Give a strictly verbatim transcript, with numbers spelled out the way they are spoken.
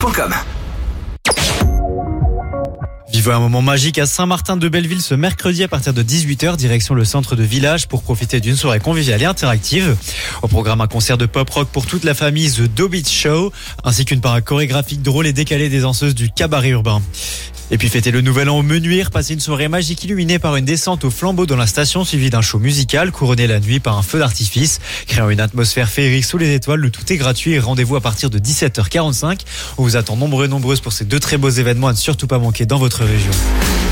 point com. Vivez un moment magique à Saint-Martin-de-Belleville ce mercredi à partir de dix-huit heures, direction le centre de village pour profiter d'une soirée conviviale et interactive. Au programme, un concert de pop-rock pour toute la famille, The Dobit Show, ainsi qu'une parade chorégraphique drôle et décalée des danseuses du cabaret urbain. Et puis fêter le nouvel an au Menuire, passer une soirée magique illuminée par une descente au flambeau dans la station suivie d'un show musical couronné la nuit par un feu d'artifice, créant une atmosphère féerique sous les étoiles. Le tout est gratuit et rendez-vous à partir de dix-sept heures quarante-cinq. On vous attend nombreux et nombreuses pour ces deux très beaux événements à ne surtout pas manquer dans votre région.